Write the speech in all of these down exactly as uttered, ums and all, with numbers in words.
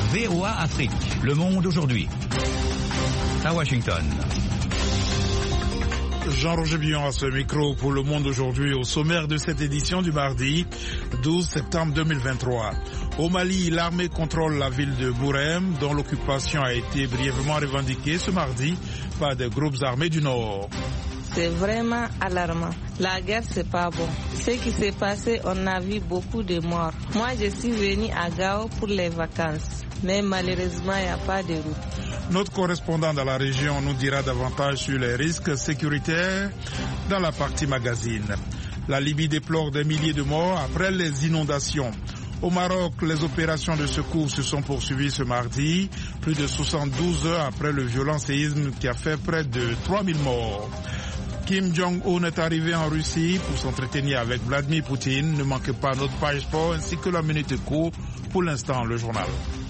V O A Afrique, Le Monde aujourd'hui. À Washington. Jean-Roger Billon à ce micro pour Le Monde aujourd'hui, au sommaire de cette édition du mardi douze septembre deux mille vingt-trois. Au Mali, l'armée contrôle la ville de Bourem, dont l'occupation a été brièvement revendiquée ce mardi par des groupes armés du Nord. C'est vraiment alarmant. La guerre, c'est pas bon. Ce qui s'est passé, on a vu beaucoup de morts. Moi, je suis venue à Gao pour les vacances. Mais malheureusement, il n'y a pas de route. Notre correspondant dans la région nous dira davantage sur les risques sécuritaires dans la partie magazine. La Libye déplore des milliers de morts après les inondations. Au Maroc, les opérations de secours se sont poursuivies ce mardi, plus de soixante-douze heures après le violent séisme qui a fait près de trois mille morts. Kim Jong-un est arrivé en Russie pour s'entretenir avec Vladimir Poutine. Ne manquez pas notre page sport ainsi que la Minute Éco. Pour l'instant, le journal.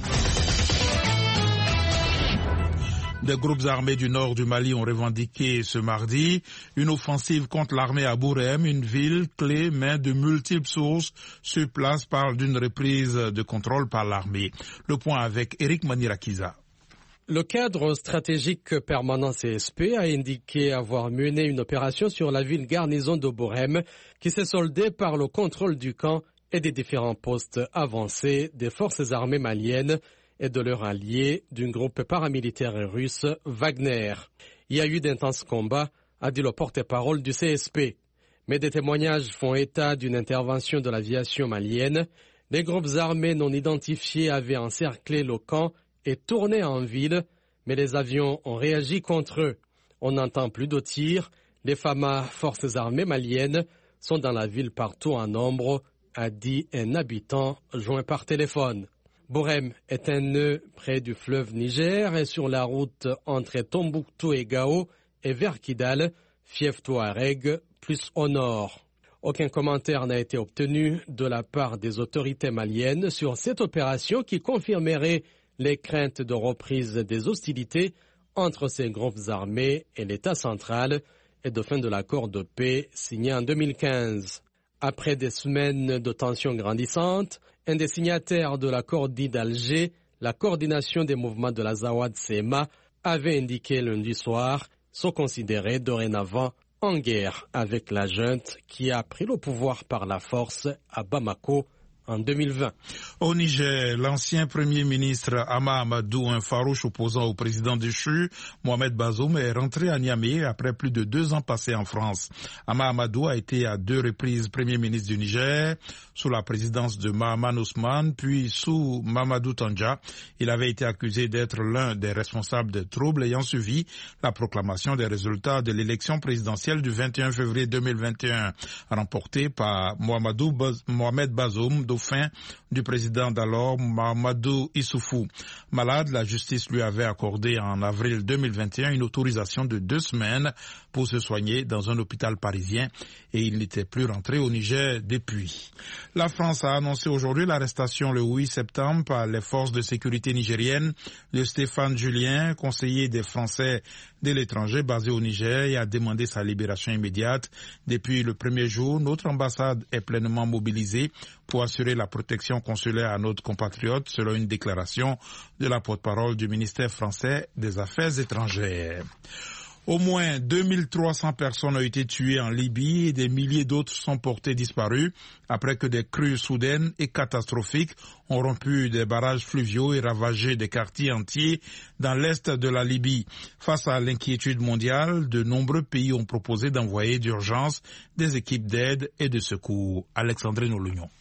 Des groupes armés du nord du Mali ont revendiqué ce mardi une offensive contre l'armée à Bourem, une ville clé, mais de multiples sources sur place parlent d'une reprise de contrôle par l'armée. Le point avec Eric Manirakiza. Le cadre stratégique permanent C S P a indiqué avoir mené une opération sur la ville garnison de Bourem qui s'est soldée par le contrôle du camp et des différents postes avancés des forces armées maliennes et de leur allié d'un groupe paramilitaire russe, Wagner. Il y a eu d'intenses combats, a dit le porte-parole du C S P. Mais des témoignages font état d'une intervention de l'aviation malienne. Les groupes armés non identifiés avaient encerclé le camp et tourné en ville, mais les avions ont réagi contre eux. On n'entend plus de tirs. Les F A M A, forces armées maliennes, sont dans la ville partout en nombre, a dit un habitant joint par téléphone. Bourem est un nœud près du fleuve Niger et sur la route entre Tombouctou et Gao et vers Kidal, fief Touareg, plus au nord. Aucun commentaire n'a été obtenu de la part des autorités maliennes sur cette opération qui confirmerait les craintes de reprise des hostilités entre ces groupes armés et l'État central et de fin de l'accord de paix signé en deux mille quinze. Après des semaines de tensions grandissantes, un des signataires de l'accord dit d'Alger, la coordination des mouvements de la Zawad C M A, avait indiqué lundi soir se considérer dorénavant en guerre avec la junte qui a pris le pouvoir par la force à Bamako en deux mille vingt. Au Niger, l'ancien Premier ministre Hama Amadou, un farouche opposant au président déchu, Mohamed Bazoum, est rentré à Niamey après plus de deux ans passés en France. Hama Amadou a été à deux reprises Premier ministre du Niger, sous la présidence de Mahaman Ousmane, puis sous Mamadou Tandja. Il avait été accusé d'être l'un des responsables des troubles ayant suivi la proclamation des résultats de l'élection présidentielle du vingt et un février deux mille vingt et un, remportée par Mohamedou Baz- Mohamed Bazoum, fin du président d'alors, Mahamadou Issoufou. Malade, la justice lui avait accordé en avril deux mille vingt et un une autorisation de deux semaines pour se soigner dans un hôpital parisien et il n'était plus rentré au Niger depuis. La France a annoncé aujourd'hui l'arrestation le huit septembre par les forces de sécurité nigériennes de Stéphane Julien, conseiller des Français de l'étranger basé au Niger, et a demandé sa libération immédiate. Depuis le premier jour, notre ambassade est pleinement mobilisée pour assurer la protection consulaire à notre compatriote, selon une déclaration de la porte-parole du ministère français des Affaires étrangères. Au moins deux mille trois cents personnes ont été tuées en Libye et des milliers d'autres sont portées disparues après que des crues soudaines et catastrophiques ont rompu des barrages fluviaux et ravagé des quartiers entiers dans l'est de la Libye. Face à l'inquiétude mondiale, de nombreux pays ont proposé d'envoyer d'urgence des équipes d'aide et de secours. Alexandrine Olignon.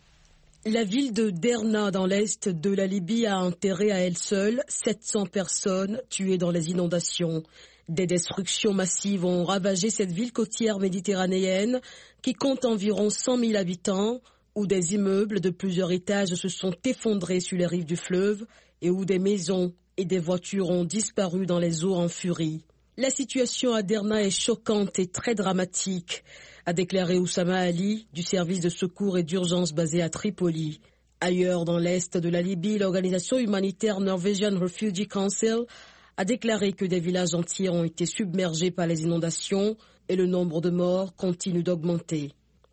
La ville de Derna, dans l'est de la Libye, a enterré à elle seule sept cents personnes tuées dans les inondations. Des destructions massives ont ravagé cette ville côtière méditerranéenne qui compte environ cent mille habitants, où des immeubles de plusieurs étages se sont effondrés sur les rives du fleuve et où des maisons et des voitures ont disparu dans les eaux en furie. La situation à Derna est choquante et très dramatique, a déclaré Oussama Ali du service de secours et d'urgence basé à Tripoli. Ailleurs dans l'est de la Libye, l'organisation humanitaire Norwegian Refugee Council a déclaré que des villages entiers ont été submergés par les inondations et le nombre de morts continue d'augmenter.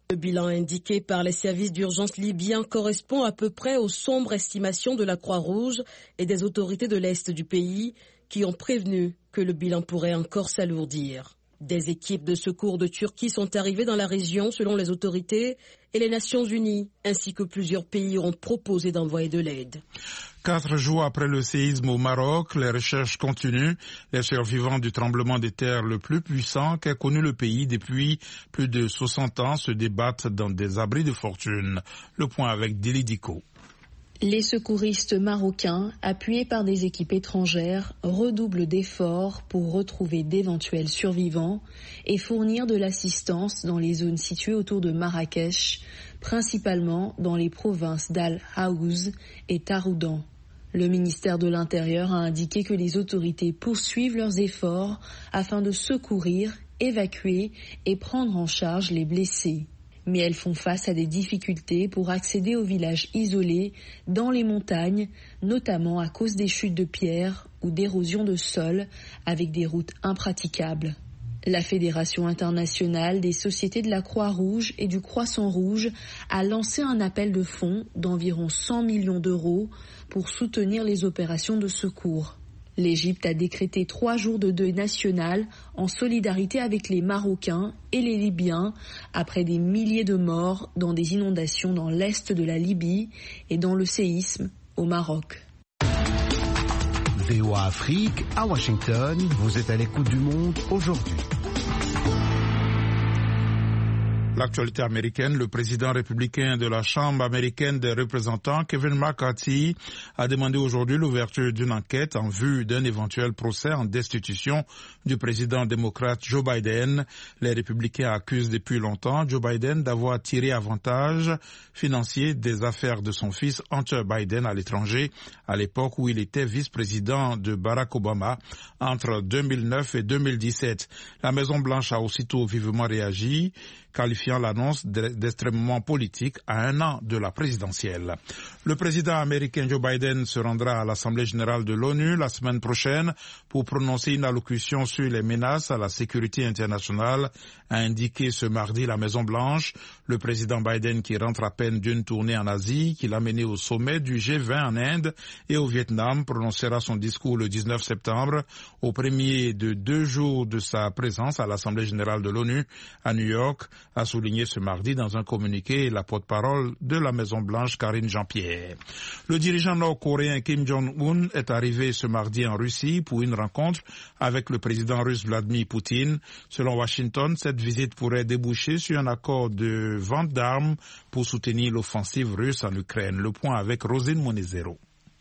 Le bilan indiqué par les services d'urgence libyens correspond à peu près aux sombres estimations de la Croix-Rouge et des autorités de l'Est du pays qui ont prévenu que le bilan pourrait encore s'alourdir. Des équipes de secours de Turquie sont arrivées dans la région selon les autorités et les Nations Unies, ainsi que plusieurs pays ont proposé d'envoyer de l'aide. Quatre jours après le séisme au Maroc, les recherches continuent. Les survivants du tremblement de terre le plus puissant qu'a connu le pays depuis plus de soixante ans se débattent dans des abris de fortune. Le point avec Dili Diko. Les secouristes marocains, appuyés par des équipes étrangères, redoublent d'efforts pour retrouver d'éventuels survivants et fournir de l'assistance dans les zones situées autour de Marrakech, principalement dans les provinces d'Al-Haouz et Taroudan. Le ministère de l'Intérieur a indiqué que les autorités poursuivent leurs efforts afin de secourir, évacuer et prendre en charge les blessés. Mais elles font face à des difficultés pour accéder aux villages isolés dans les montagnes, notamment à cause des chutes de pierres ou d'érosion de sol avec des routes impraticables. La Fédération internationale des sociétés de la Croix-Rouge et du Croissant-Rouge a lancé un appel de fonds d'environ cent millions d'euros pour soutenir les opérations de secours. L'Égypte a décrété trois jours de deuil national en solidarité avec les Marocains et les Libyens après des milliers de morts dans des inondations dans l'est de la Libye et dans le séisme au Maroc. V O A Afrique, à Washington, vous êtes à l'écoute du monde aujourd'hui. L'actualité américaine, le président républicain de la Chambre américaine des représentants, Kevin McCarthy, a demandé aujourd'hui l'ouverture d'une enquête en vue d'un éventuel procès en destitution du président démocrate Joe Biden. Les républicains accusent depuis longtemps Joe Biden d'avoir tiré avantage financier des affaires de son fils Hunter Biden à l'étranger, à l'époque où il était vice-président de Barack Obama entre deux mille neuf et deux mille dix-sept. La Maison-Blanche a aussitôt vivement réagi, qualifiant l'annonce d'extrêmement politique à un an de la présidentielle. Le président américain Joe Biden se rendra à l'Assemblée générale de l'ONU la semaine prochaine pour prononcer une allocution sur les menaces à la sécurité internationale, a indiqué ce mardi la Maison-Blanche. Le président Biden, qui rentre à peine d'une tournée en Asie, qu'il a menée au sommet du G vingt en Inde et au Vietnam, prononcera son discours le dix-neuf septembre, au premier de deux jours de sa présence à l'Assemblée générale de l'ONU à New York, a souligné ce mardi dans un communiqué la porte-parole de la Maison-Blanche, Karine Jean-Pierre. Le dirigeant nord-coréen Kim Jong-un est arrivé ce mardi en Russie pour une rencontre avec le président russe Vladimir Poutine. Selon Washington, cette visite pourrait déboucher sur un accord de vente d'armes pour soutenir l'offensive russe en Ukraine. Le point avec Rosine Monezero.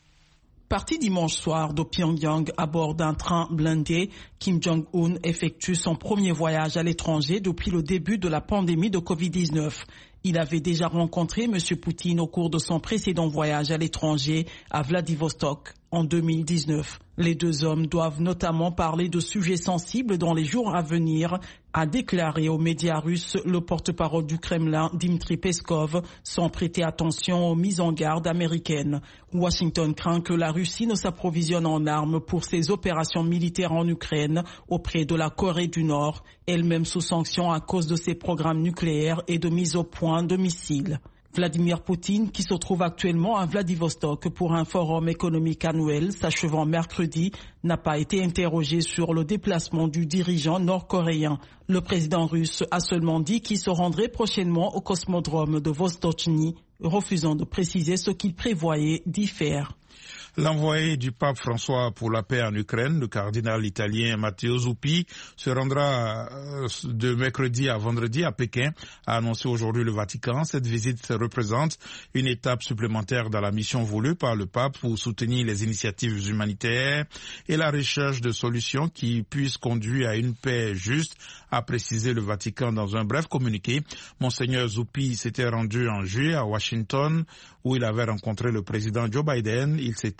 Parti dimanche soir de Pyongyang à bord d'un train blindé, Kim Jong-un effectue son premier voyage à l'étranger depuis le début de la pandémie de covid dix-neuf. Il avait déjà rencontré M. Poutine au cours de son précédent voyage à l'étranger à Vladivostok en deux mille dix-neuf. Les deux hommes doivent notamment parler de sujets sensibles dans les jours à venir, a déclaré aux médias russes le porte-parole du Kremlin, Dmitry Peskov, sans prêter attention aux mises en garde américaines. Washington craint que la Russie ne s'approvisionne en armes pour ses opérations militaires en Ukraine auprès de la Corée du Nord, elle-même sous sanction à cause de ses programmes nucléaires et de mise au point de missiles. Vladimir Poutine, qui se trouve actuellement à Vladivostok pour un forum économique annuel s'achevant mercredi, n'a pas été interrogé sur le déplacement du dirigeant nord-coréen. Le président russe a seulement dit qu'il se rendrait prochainement au cosmodrome de Vostochny, refusant de préciser ce qu'il prévoyait d'y faire. L'envoyé du pape François pour la paix en Ukraine, le cardinal italien Matteo Zuppi, se rendra de mercredi à vendredi à Pékin, a annoncé aujourd'hui le Vatican. Cette visite représente une étape supplémentaire dans la mission voulue par le pape pour soutenir les initiatives humanitaires et la recherche de solutions qui puissent conduire à une paix juste, a précisé le Vatican dans un bref communiqué. Monseigneur Zuppi s'était rendu en juillet à Washington où il avait rencontré le président Joe Biden. Il s'était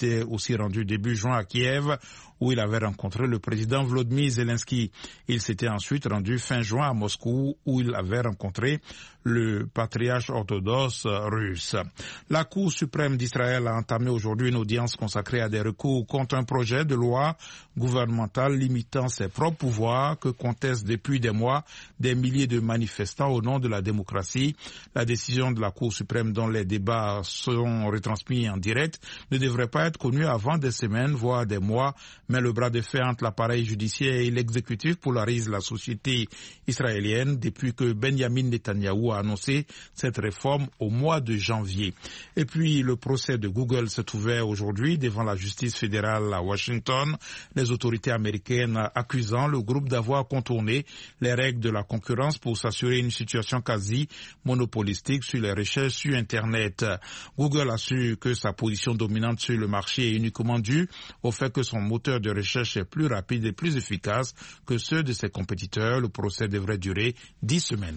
s'était aussi rendu début juin à Kiev, où il avait rencontré le président Volodymyr Zelensky. Il s'était ensuite rendu fin juin à Moscou, où il avait rencontré le patriarche orthodoxe russe. La Cour suprême d'Israël a entamé aujourd'hui une audience consacrée à des recours contre un projet de loi gouvernementale limitant ses propres pouvoirs que contestent depuis des mois des milliers de manifestants au nom de la démocratie. La décision de la Cour suprême, dont les débats sont retransmis en direct, ne devrait pas être connue avant des semaines, voire des mois, mais le bras de fer entre l'appareil judiciaire et l'exécutif polarise la société israélienne depuis que Benjamin Netanyahou a annoncé cette réforme au mois de janvier. Et puis, le procès de Google s'est ouvert aujourd'hui devant la justice fédérale à Washington, les autorités américaines accusant le groupe d'avoir contourné les règles de la concurrence pour s'assurer une situation quasi monopolistique sur les recherches sur Internet. Google assure que sa position dominante sur le marché est uniquement due au fait que son moteur de recherche est plus rapide et plus efficace que ceux de ses compétiteurs. Le procès devrait durer dix semaines.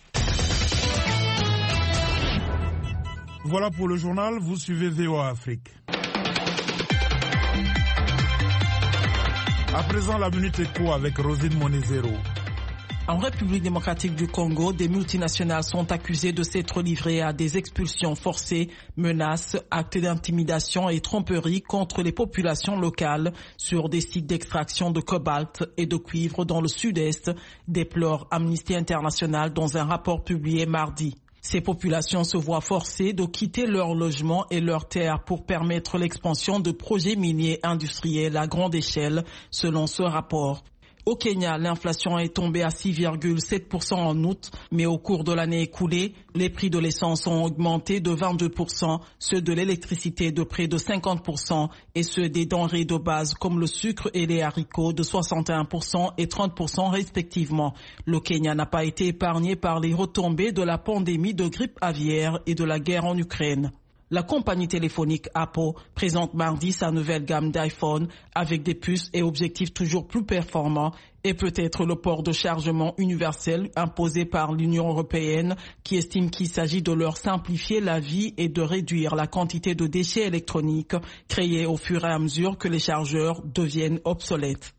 Voilà pour le journal, vous suivez V O A Afrique. À présent, la Minute Éco avec Rosine Monezero. En République démocratique du Congo, des multinationales sont accusées de s'être livrées à des expulsions forcées, menaces, actes d'intimidation et tromperies contre les populations locales sur des sites d'extraction de cobalt et de cuivre dans le sud-est, déplore Amnesty International dans un rapport publié mardi. Ces populations se voient forcées de quitter leur logement et leurs terres pour permettre l'expansion de projets miniers industriels à grande échelle, selon ce rapport. Au Kenya, l'inflation est tombée à six virgule sept pour cent en août, mais au cours de l'année écoulée, les prix de l'essence ont augmenté de vingt-deux pour cent, ceux de l'électricité de près de cinquante pour cent et ceux des denrées de base comme le sucre et les haricots de soixante et un pour cent et trente pour cent respectivement. Le Kenya n'a pas été épargné par les retombées de la pandémie de grippe aviaire et de la guerre en Ukraine. La compagnie téléphonique Apple présente mardi sa nouvelle gamme d'iPhone avec des puces et objectifs toujours plus performants et peut-être le port de chargement universel imposé par l'Union européenne qui estime qu'il s'agit de leur simplifier la vie et de réduire la quantité de déchets électroniques créés au fur et à mesure que les chargeurs deviennent obsolètes.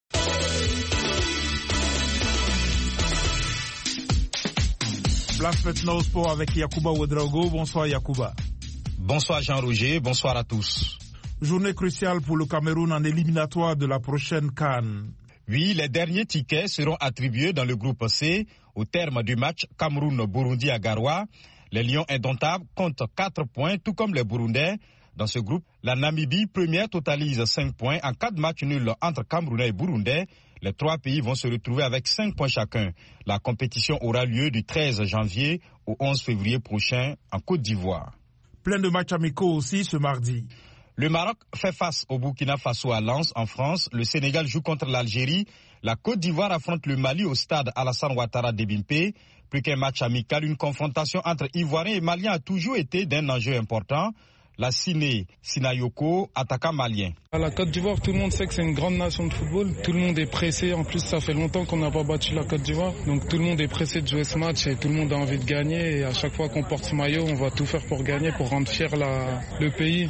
Place maintenant au sport avec Yacouba Ouedraogo. Bonsoir Yacouba. Bonsoir Jean-Roger, bonsoir à tous. Journée cruciale pour le Cameroun en éliminatoire de la prochaine CAN. Oui, les derniers tickets seront attribués dans le groupe C au terme du match Cameroun-Burundi à Garoua. Les Lions indomptables comptent quatre points, tout comme les Burundais. Dans ce groupe, la Namibie, première, totalise cinq points. En cas de match nul entre Camerounais et Burundais, les trois pays vont se retrouver avec cinq points chacun. La compétition aura lieu du treize janvier au onze février prochain en Côte d'Ivoire. Plein de matchs amicaux aussi ce mardi. Le Maroc fait face au Burkina Faso à Lens en France. Le Sénégal joue contre l'Algérie. La Côte d'Ivoire affronte le Mali au stade Alassane Ouattara d'Ebimpe. Plus qu'un match amical, une confrontation entre Ivoiriens et Maliens a toujours été d'un enjeu important. La Ciné Sinayoko, attaquant malien. À la Côte d'Ivoire, tout le monde sait que c'est une grande nation de football. Tout le monde est pressé. En plus, ça fait longtemps qu'on n'a pas battu la Côte d'Ivoire. Donc tout le monde est pressé de jouer ce match et tout le monde a envie de gagner. Et à chaque fois qu'on porte ce maillot, on va tout faire pour gagner, pour rendre fier la, le pays.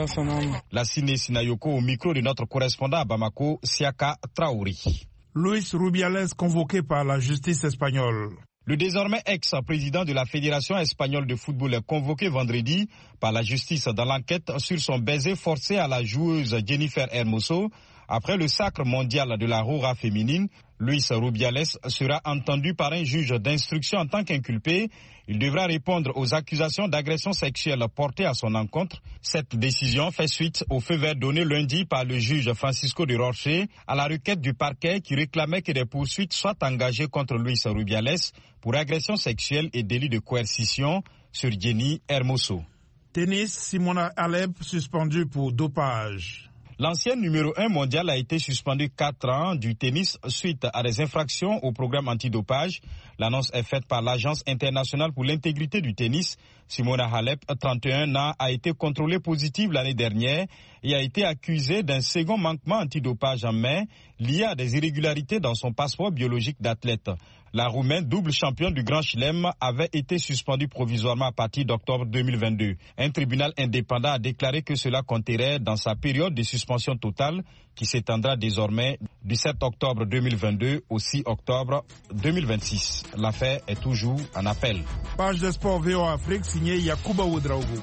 La Ciné Sinayoko au micro de notre correspondant à Bamako, Siaka Traori. Luis Rubiales convoqué par la justice espagnole. Le désormais ex-président de la Fédération espagnole de football est convoqué vendredi par la justice dans l'enquête sur son baiser forcé à la joueuse Jennifer Hermoso. Après le sacre mondial de la Roja féminine, Luis Rubiales sera entendu par un juge d'instruction en tant qu'inculpé. Il devra répondre aux accusations d'agression sexuelle portées à son encontre. Cette décision fait suite au feu vert donné lundi par le juge Francisco de Roche à la requête du parquet qui réclamait que des poursuites soient engagées contre Luis Rubiales pour agression sexuelle et délit de coercition sur Jenny Hermoso. Tennis, Simona Halep suspendue pour dopage. L'ancienne numéro un mondial a été suspendue quatre ans du tennis suite à des infractions au programme antidopage. L'annonce est faite par l'Agence internationale pour l'intégrité du tennis. Simona Halep, trente et un ans, a été contrôlée positive l'année dernière et a été accusée d'un second manquement antidopage en mai lié à des irrégularités dans son passeport biologique d'athlète. La Roumaine, double championne du Grand Chelem, avait été suspendue provisoirement à partir d'octobre deux mille vingt-deux. Un tribunal indépendant a déclaré que cela compterait dans sa période de suspension totale qui s'étendra désormais du sept octobre deux mille vingt-deux au six octobre deux mille vingt-six. L'affaire est toujours en appel. Page de sport V O A Afrique signée Yacouba Ouedraogo.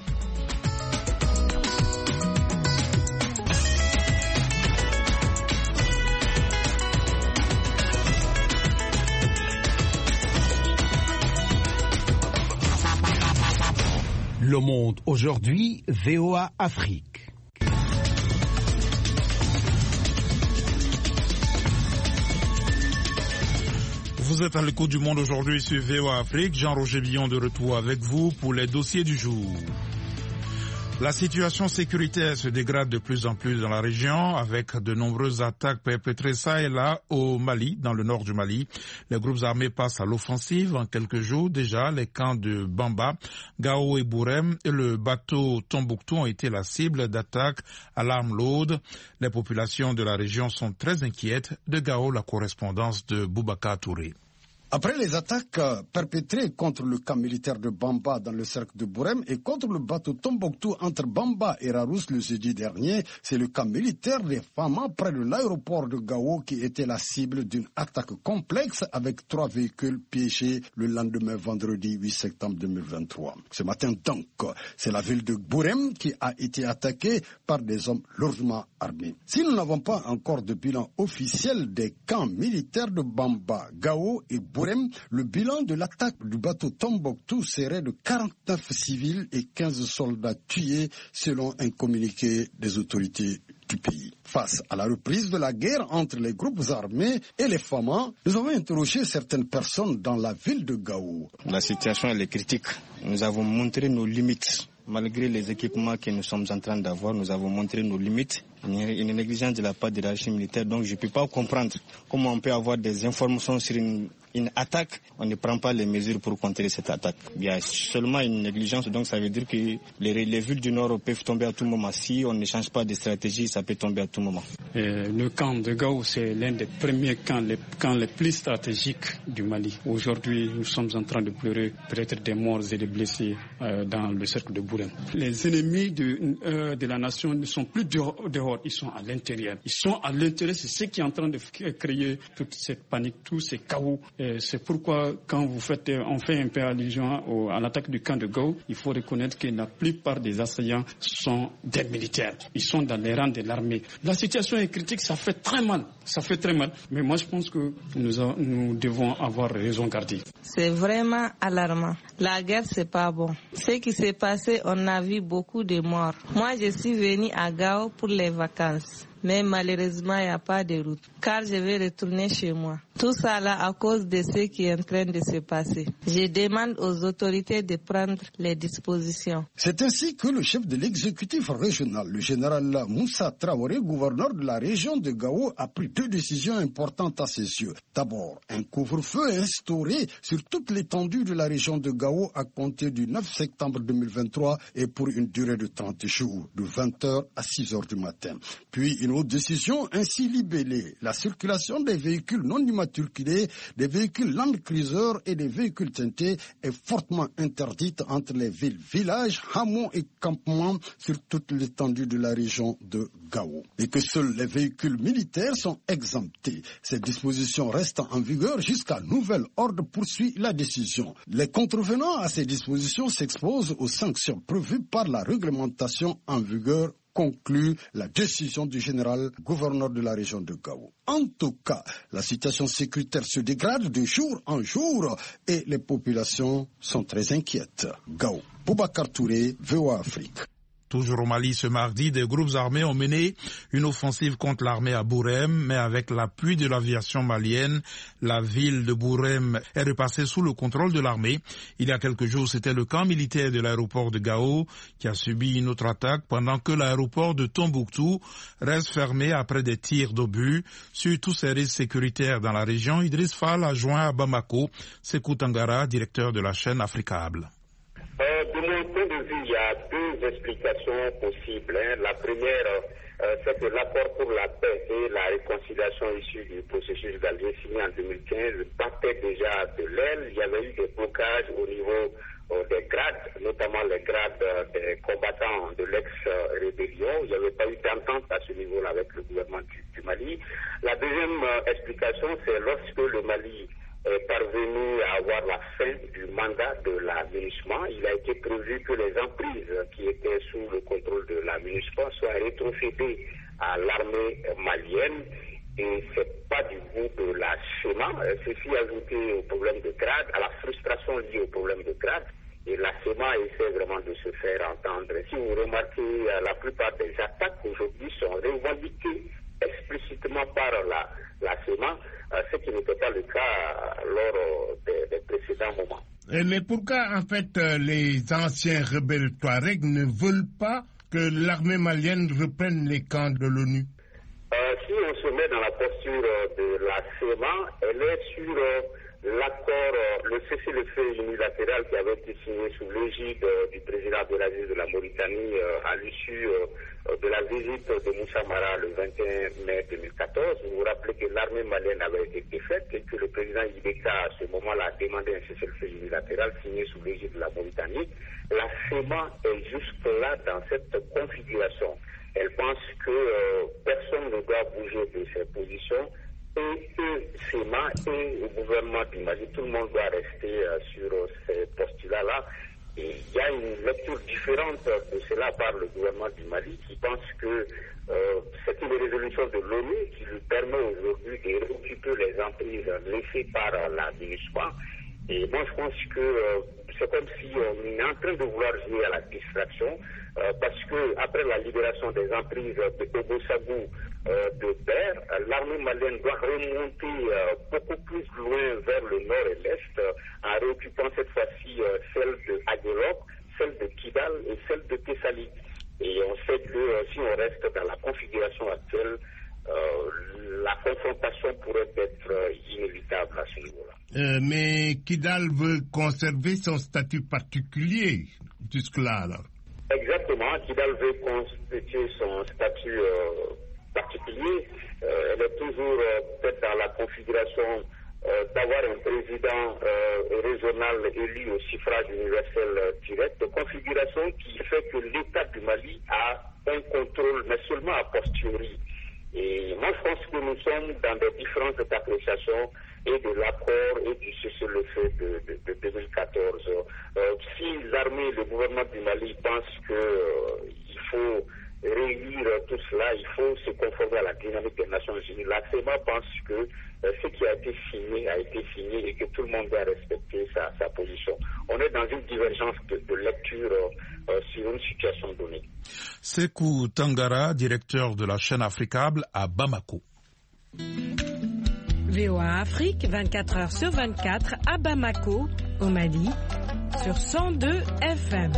Le Monde aujourd'hui, V O A Afrique. Vous êtes à l'écoute du Monde aujourd'hui sur V O A Afrique. Jean-Roger Billon de retour avec vous pour les dossiers du jour. La situation sécuritaire se dégrade de plus en plus dans la région avec de nombreuses attaques perpétrées ça et là au Mali, dans le nord du Mali. Les groupes armés passent à l'offensive. En quelques jours déjà, les camps de Bamba, Gao et Bourem et le bateau Tombouctou ont été la cible d'attaques à l'arme lourde. Les populations de la région sont très inquiètes. De Gao, la correspondance de Boubacar Touré. Après les attaques perpétrées contre le camp militaire de Bamba dans le cercle de Bourem et contre le bateau Tombouctou entre Bamba et Rarousse le jeudi dernier, c'est le camp militaire des Fama près de l'aéroport de Gao qui était la cible d'une attaque complexe avec trois véhicules piégés le lendemain vendredi huit septembre deux mille vingt-trois. Ce matin donc, c'est la ville de Bourem qui a été attaquée par des hommes lourdement armés. Si nous n'avons pas encore de bilan officiel des camps militaires de Bamba, Gao et Bourem, le bilan de l'attaque du bateau Tombouctou serait de quarante-neuf civils et quinze soldats tués selon un communiqué des autorités du pays. Face à la reprise de la guerre entre les groupes armés et les Fama, nous avons interrogé certaines personnes dans la ville de Gao. La situation elle est critique. Nous avons montré nos limites. Malgré les équipements que nous sommes en train d'avoir, nous avons montré nos limites. Il y a une négligence de la part de la hiérarchie militaire, donc je ne peux pas comprendre comment on peut avoir des informations sur une, une attaque, on ne prend pas les mesures pour contrer cette attaque. Il y a seulement une négligence, donc ça veut dire que les, les villes du Nord peuvent tomber à tout moment. Si on ne change pas de stratégie, ça peut tomber à tout moment. Et le camp de Gao, c'est l'un des premiers camps les, camps les plus stratégiques du Mali. Aujourd'hui, nous sommes en train de pleurer peut-être des morts et des blessés euh, dans le cercle de Bourem. Les ennemis de, euh, de la nation ne sont plus dehors, dehors, ils sont à l'intérieur. Ils sont à l'intérieur, c'est ce qui est en train de créer toute cette panique, tous ces chaos. Et c'est pourquoi quand vous faites, on fait un peu allusion au, à l'attaque du camp de Gao, il faut reconnaître que la plupart des assaillants sont des militaires. Ils sont dans les rangs de l'armée. La situation est critique, ça fait très mal, ça fait très mal. Mais moi je pense que nous, a, nous devons avoir raison garder. C'est vraiment alarmant. La guerre c'est pas bon. Ce qui s'est passé, on a vu beaucoup de morts. Moi je suis venue à Gao pour les vacances. Mais malheureusement, il n'y a pas de route, car je vais retourner chez moi. Tout ça là à cause de ce qui est en train de se passer. Je demande aux autorités de prendre les dispositions. C'est ainsi que le chef de l'exécutif régional, le général Moussa Traoré, gouverneur de la région de Gao, a pris deux décisions importantes à ses yeux. D'abord, un couvre-feu est instauré sur toute l'étendue de la région de Gao à compter du neuf septembre deux mille vingt-trois et pour une durée de trente jours, de vingt heures à six heures du matin. Puis une autre décision, ainsi libellée. La circulation des véhicules non immatriculés, des véhicules Land Cruiser et des véhicules teintés est fortement interdite entre les villes, villages, hameaux et campements sur toute l'étendue de la région de Gao. Et que seuls les véhicules militaires sont exemptés. Ces dispositions restent en vigueur jusqu'à nouvel ordre poursuit la décision. Les contrevenants à ces dispositions s'exposent aux sanctions prévues par la réglementation en vigueur, conclut la décision du général gouverneur de la région de Gao. En tout cas, la situation sécuritaire se dégrade de jour en jour et les populations sont très inquiètes. Gao, Boubacar Touré, V O A Afrique. Toujours au Mali ce mardi, des groupes armés ont mené une offensive contre l'armée à Bourem, mais avec l'appui de l'aviation malienne, la ville de Bourem est repassée sous le contrôle de l'armée. Il y a quelques jours, c'était le camp militaire de l'aéroport de Gao qui a subi une autre attaque pendant que l'aéroport de Tombouctou reste fermé après des tirs d'obus sur tous ces risques sécuritaires dans la région. Idriss Fall a joint à Bamako Sekou Tangara, directeur de la chaîne Africable. Euh, de mon point de vue, il y a deux explications possibles. Hein. La première, euh, c'est que l'accord pour la paix et la réconciliation issue du processus d'Alger signé en deux mille quinze battait déjà de l'aile. Il y avait eu des blocages au niveau euh, des grades, notamment les grades euh, des combattants de l'ex-rébellion. Il n'y avait pas eu d'entente à ce niveau-là avec le gouvernement du, du Mali. La deuxième euh, explication, c'est lorsque le Mali est parvenu à avoir la fin du mandat de la MINUSMA, il a été prévu que les emprises qui étaient sous le contrôle de la MINUSMA soient rétrocédées à l'armée malienne. Et c'est pas du goût de la SEMA. Ceci ajouté au problème de grade, à la frustration liée au problème de grade. Et la SEMA essaie vraiment de se faire entendre. Si vous remarquez, la plupart des attaques aujourd'hui sont revendiquées explicitement par la, la SEMA, ce qui n'était pas le cas lors des, des précédents moments. Mais pourquoi, en fait, les anciens rebelles Touaregs ne veulent pas que l'armée malienne reprenne les camps de l'ONU? euh, Si on se met dans la posture de la SEMA, elle est sur euh, l'accord, euh, le cessez-le-feu unilatéral qui avait été signé sous l'égide euh, du président Abdelaziz de la Mauritanie euh, à l'issue euh, de la visite de Moussa Mara le vingt et un mai deux mille quatorze. Vous vous rappelez que l'armée malienne avait été défaite et que le président Ibeka à ce moment-là a demandé un cessez-le-feu unilatéral signé sous l'égide de la Mauritanie. La SEMA est jusque-là dans cette configuration. Elle pense que euh, personne ne doit bouger de ses positions. Et eux, SEMA et le gouvernement du Mali, tout le monde doit rester euh, sur euh, ces postulats-là. Et il y a une lecture différente de cela par le gouvernement du Mali qui pense que euh, c'est une résolution de l'ONU qui lui permet aujourd'hui de récupérer les emprises laissées par euh, la MINUSMA. Et moi, je pense que euh, c'est comme si on est en train de vouloir jouer à la distraction, euh, parce que après la libération des emprises de Ogo-Sagou, euh, de Ber, l'armée malienne doit remonter euh, beaucoup plus loin vers le nord et l'est, euh, en réoccupant cette fois-ci euh, celle de Aguelop, celle de Kidal et celle de Tessali. Et on sait que euh, si on reste dans la configuration actuelle, euh, la confrontation pourrait être euh, inévitable à ce niveau-là. Euh, mais Kidal veut conserver son statut particulier jusque-là, alors. Exactement, Kidal veut constituer son statut euh, particulier. Euh, elle est toujours euh, peut-être dans la configuration euh, d'avoir un président euh, régional élu au suffrage universel euh, direct, configuration qui fait que l'État du Mali a un contrôle, mais seulement a posteriori. Et moi, je pense que nous sommes dans des différences d'appréciation et de l'accord et du cessez-le-feu de, de, de deux mille quatorze. Euh, si l'armée, le gouvernement du Mali pensent qu'il euh, faut réunir tout cela, il faut se conformer à la dynamique des Nations Unies. La SEMA pense que euh, ce qui a été signé a été signé et que tout le monde doit respecter sa, sa position. On est dans une divergence de, de lecture euh, sur une situation donnée. Sekou Tangara, directeur de la chaîne Africable à Bamako. V O A Afrique, vingt-quatre heures sur vingt-quatre à Bamako, au Mali, sur cent deux F M.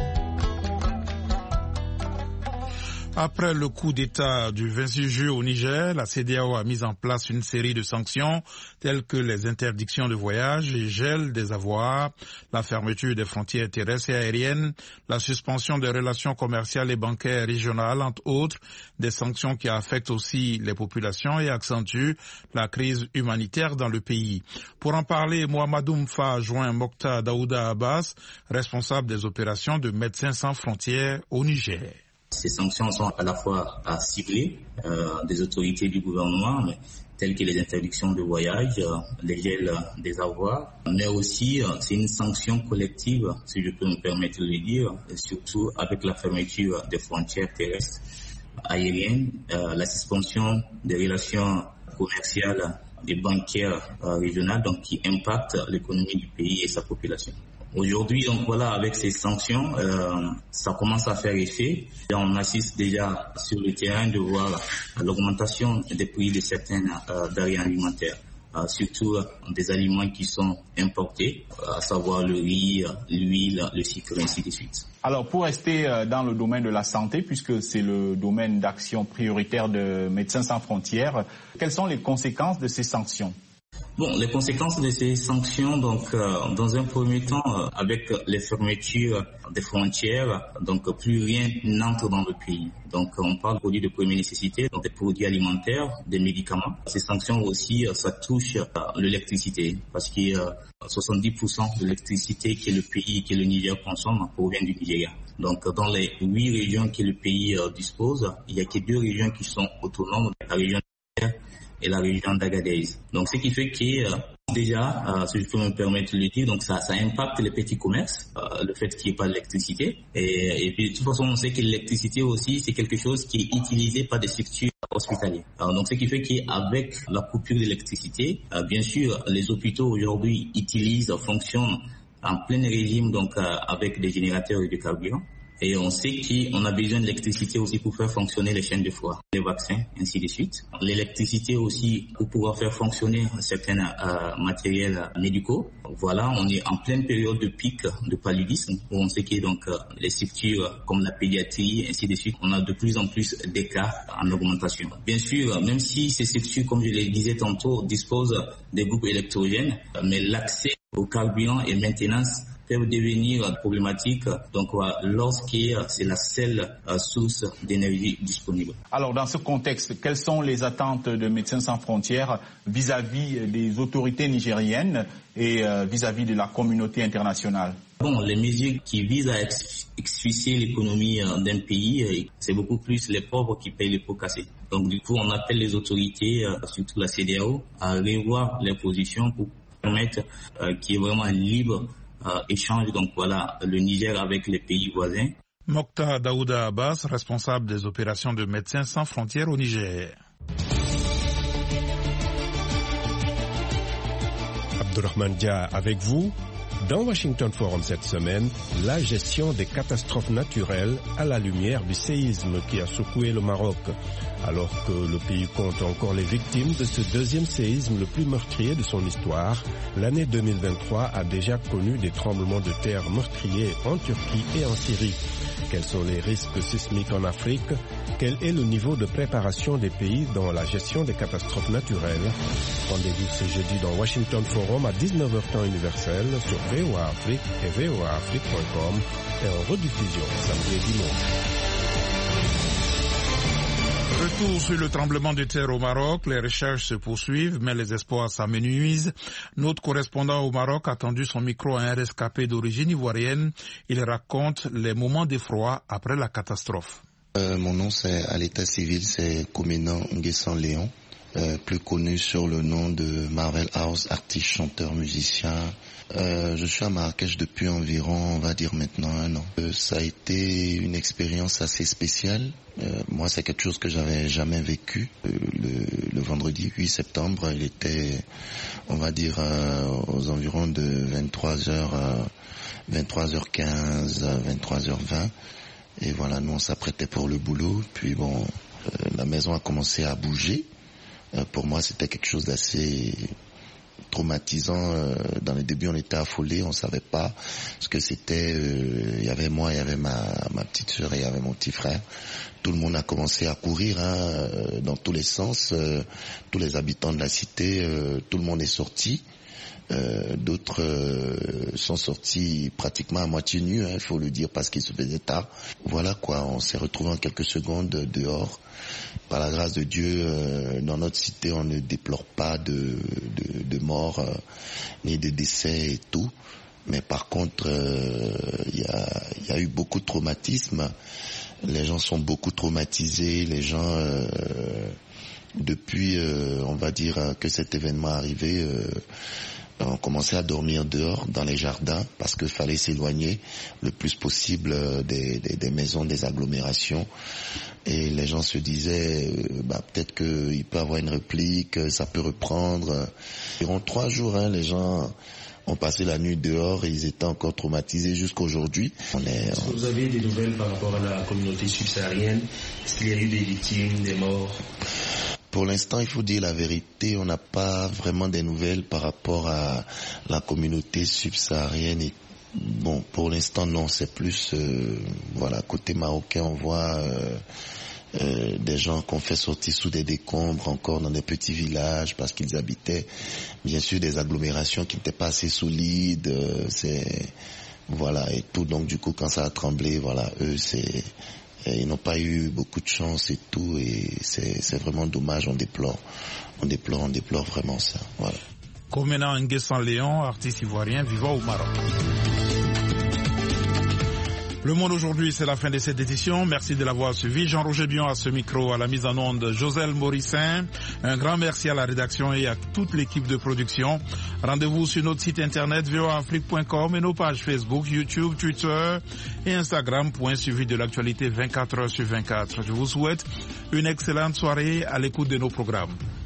Après le coup d'État du vingt-six juillet au Niger, la C E D E A O a mis en place une série de sanctions telles que les interdictions de voyage, les gels des avoirs, la fermeture des frontières terrestres et aériennes, la suspension des relations commerciales et bancaires régionales, entre autres, des sanctions qui affectent aussi les populations et accentuent la crise humanitaire dans le pays. Pour en parler, Mohamedou Mfa a joint Mokhtar Daouda Abbas, responsable des opérations de Médecins sans frontières au Niger. Ces sanctions sont à la fois à cibler euh, des autorités du gouvernement, mais, telles que les interdictions de voyage, euh, les gels des avoirs, mais aussi euh, c'est une sanction collective, si je peux me permettre de le dire, surtout avec la fermeture des frontières terrestres, aériennes, euh, la suspension des relations commerciales et bancaires euh, régionales, donc qui impactent l'économie du pays et sa population. Aujourd'hui, donc voilà, avec ces sanctions, euh, ça commence à faire effet. Et on assiste déjà sur le terrain de voir l'augmentation des prix de certaines euh, denrées alimentaires, euh, surtout euh, des aliments qui sont importés, euh, à savoir le riz, l'huile, le sucre, ainsi de suite. Alors, pour rester euh, dans le domaine de la santé, puisque c'est le domaine d'action prioritaire de Médecins sans frontières, quelles sont les conséquences de ces sanctions ? Bon, les conséquences de ces sanctions, donc, euh, dans un premier temps, euh, avec les fermetures des frontières, donc plus rien n'entre dans le pays. Donc, on parle de produits de première nécessité, donc des produits alimentaires, des médicaments. Ces sanctions aussi, euh, ça touche euh, l'électricité, parce que euh, soixante-dix pour cent de l'électricité que le pays, que le Niger consomme, provient du Nigeria. Donc, dans les huit régions que le pays euh, dispose, il n'y a que deux régions qui sont autonomes, la région de et la région d'Agadez. Donc, ce qui fait que euh, déjà, euh, si je peux me permettre de le dire, donc ça, ça impacte les petits commerces, euh, le fait qu'il n'y ait pas d'électricité. Et, et puis, de toute façon, on sait que l'électricité aussi, c'est quelque chose qui est utilisé par des structures hospitalières. Alors, donc, ce qui fait qu'avec la coupure d'électricité, euh, bien sûr, les hôpitaux aujourd'hui utilisent, fonctionnent en plein régime, donc euh, avec des générateurs et de carburant. Et on sait qu'on a besoin d'électricité aussi pour faire fonctionner les chaînes de froid, les vaccins, ainsi de suite. L'électricité aussi pour pouvoir faire fonctionner certains euh, matériels médicaux. Voilà, on est en pleine période de pic de paludisme, où on sait que donc euh, les structures comme la pédiatrie, ainsi de suite, on a de plus en plus des cas en augmentation. Bien sûr, même si ces structures, comme je le disais tantôt, disposent des groupes électrogènes, mais l'accès au carburant et maintenance peuvent devenir problématiques donc lorsque c'est la seule source d'énergie disponible. Alors dans ce contexte, quelles sont les attentes de Médecins sans frontières vis-à-vis des autorités nigériennes et vis-à-vis de la communauté internationale? Bon, les mesures qui visent à asphyxier l'économie d'un pays, c'est beaucoup plus les pauvres qui payent les pots cassés. Donc du coup, on appelle les autorités, surtout la C E D E A O, à revoir leurs positions pour permettre qu'il y ait vraiment un libre Euh, échange, donc voilà, le Niger avec les pays voisins. Mokhtar Daouda Abbas, responsable des opérations de Médecins sans frontières au Niger. Abdourahmane Dia avec vous. Dans Washington Forum cette semaine, la gestion des catastrophes naturelles à la lumière du séisme qui a secoué le Maroc. Alors que le pays compte encore les victimes de ce deuxième séisme le plus meurtrier de son histoire, l'année deux mille vingt-trois a déjà connu des tremblements de terre meurtriers en Turquie et en Syrie. Quels sont les risques sismiques en Afrique? Quel est le niveau de préparation des pays dans la gestion des catastrophes naturelles? Rendez-vous ce jeudi dans Washington Forum à dix-neuf heures temps universel sur V O A Afrique et V O A Afrique point com et en rediffusion samedi et dimanche. Retour sur le tremblement de terre au Maroc. Les recherches se poursuivent, mais les espoirs s'amenuisent. Notre correspondant au Maroc a tendu son micro à un rescapé d'origine ivoirienne. Il raconte les moments d'effroi après la catastrophe. Euh, mon nom, c'est à l'état civil, c'est Koménan Nguessan Léon, euh, plus connu sur le nom de Marvel House, artiste, chanteur, musicien. Euh, je suis à Marrakech depuis environ, on va dire maintenant un an. Euh, ça a été une expérience assez spéciale. Euh, moi, c'est quelque chose que j'avais jamais vécu. Euh, le, le vendredi huit septembre, il était, on va dire, euh, aux environs de vingt-trois heures, euh, vingt-trois heures quinze, vingt-trois heures vingt. Et voilà, nous on s'apprêtait pour le boulot. Puis bon, euh, la maison a commencé à bouger. Euh, pour moi, c'était quelque chose d'assez traumatisant. Euh, dans les débuts, on était affolés, on savait pas ce que c'était. Euh, il y avait moi, il y avait ma, ma petite sœur et il y avait mon petit frère. Tout le monde a commencé à courir hein, dans tous les sens. Euh, tous les habitants de la cité, euh, tout le monde est sorti. Euh, d'autres euh, sont sortis pratiquement à moitié nus, il hein, faut le dire, parce qu'il se faisait tard. Voilà quoi, on s'est retrouvés en quelques secondes dehors. Par la grâce de Dieu, euh, dans notre cité, on ne déplore pas de, de, de morts, euh, ni de décès et tout. Mais par contre, il euh, y, a, y a eu beaucoup de traumatisme. Les gens sont beaucoup traumatisés. Les gens, euh, depuis, euh, on va dire que cet événement est arrivé, euh, on commençait à dormir dehors, dans les jardins, parce qu'il fallait s'éloigner le plus possible des, des, des maisons, des agglomérations. Et les gens se disaient, euh, bah, peut-être qu'il peut y avoir une réplique, ça peut reprendre. Environ trois jours, hein, les gens ont passé la nuit dehors et ils étaient encore traumatisés jusqu'à aujourd'hui. On est, Est-ce que vous avez des nouvelles par rapport à la communauté subsaharienne? Est-ce qu'il y a eu des victimes, des morts? Pour l'instant, il faut dire la vérité, on n'a pas vraiment des nouvelles par rapport à la communauté subsaharienne. Et bon, pour l'instant, non, c'est plus, euh, voilà, côté marocain, on voit euh, euh, des gens qu'on fait sortir sous des décombres encore dans des petits villages parce qu'ils habitaient bien sûr des agglomérations qui n'étaient pas assez solides. Euh, c'est voilà et tout. Donc du coup quand ça a tremblé, voilà, eux c'est ils n'ont pas eu beaucoup de chance et tout, et c'est, c'est vraiment dommage, on déplore, on déplore, on déplore vraiment ça, voilà. Komena Nguessan Léon, artiste ivoirien vivant au Maroc. Le Monde aujourd'hui, c'est la fin de cette édition. Merci de l'avoir suivi. Jean-Roger Bion à ce micro, à la mise en onde, Joselle Morissin. Un grand merci à la rédaction et à toute l'équipe de production. Rendez-vous sur notre site internet v o a afrique point com et nos pages Facebook, YouTube, Twitter et Instagram pour un suivi de l'actualité vingt-quatre heures sur vingt-quatre. Je vous souhaite une excellente soirée à l'écoute de nos programmes.